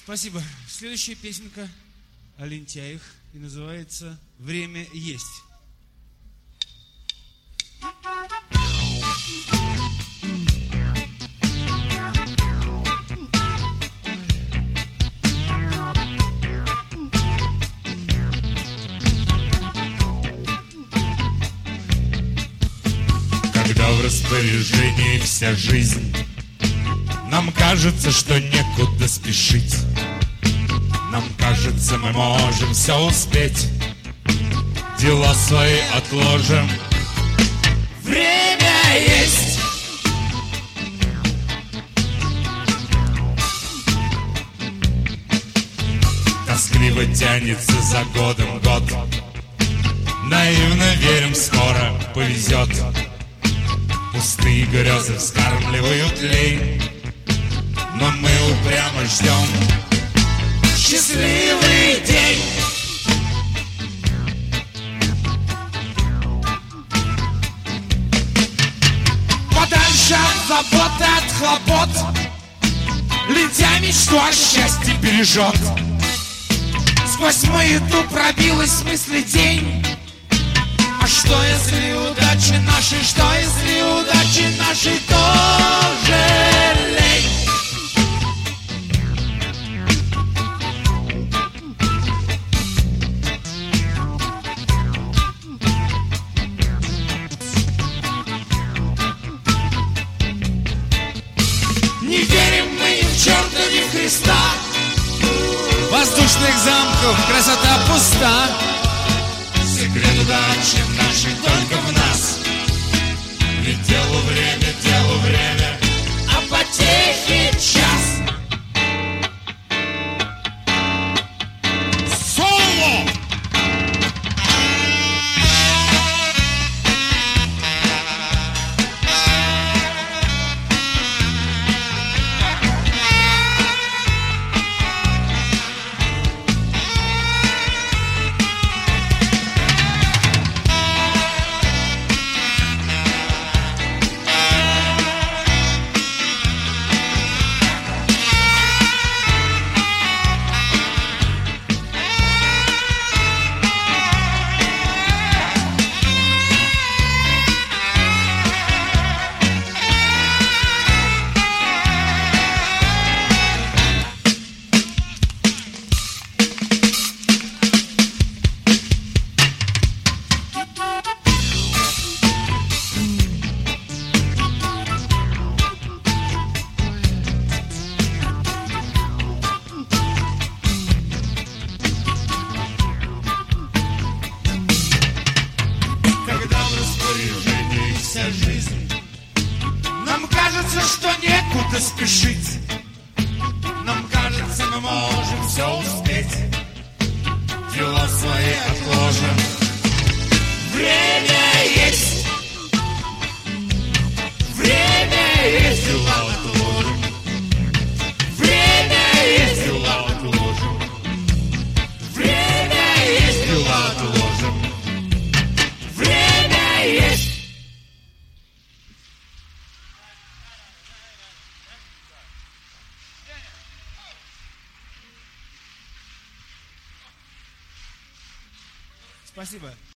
Спасибо. Следующая песенка о лентяях и называется «Время есть». Когда в распоряжении вся жизнь, нам кажется, что некуда спешить. Нам кажется, мы можем все успеть, дела свои отложим. Время есть. Тоскливо тянется за годом год. Наивно верим, скоро повезет. Пустые грезы вскармливают лень, но мы упрямо ждем счастливый день. Подальше от забот и от хлопот, летя мечту о счастье бережет. Сквозь маяту пробилась в смысле тень. А что если удачи нашей, что если удачи нашей тоже лень? Не верим мы ни в черта, ни в Христа. Воздушных замков красота пуста. Секрет удачи нашей только в нас. Ведь делу время, А потехе час. соло! Вся жизнь, нам кажется, что некуда спешить. Нам кажется, мы можем все успеть, дела свои отложим. Время есть. Время есть, дела отложим. Время есть, дела отложим. Время есть, дела отложим. Время есть. Спасибо.